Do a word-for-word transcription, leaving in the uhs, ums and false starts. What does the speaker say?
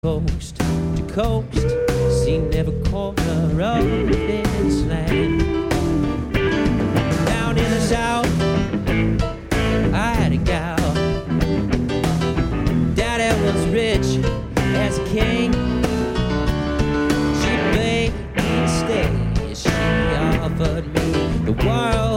coast to coast, seen every corner of this land. Down in the south, I had a gal. Daddy was rich as a king. She made me stay. She offered me the world.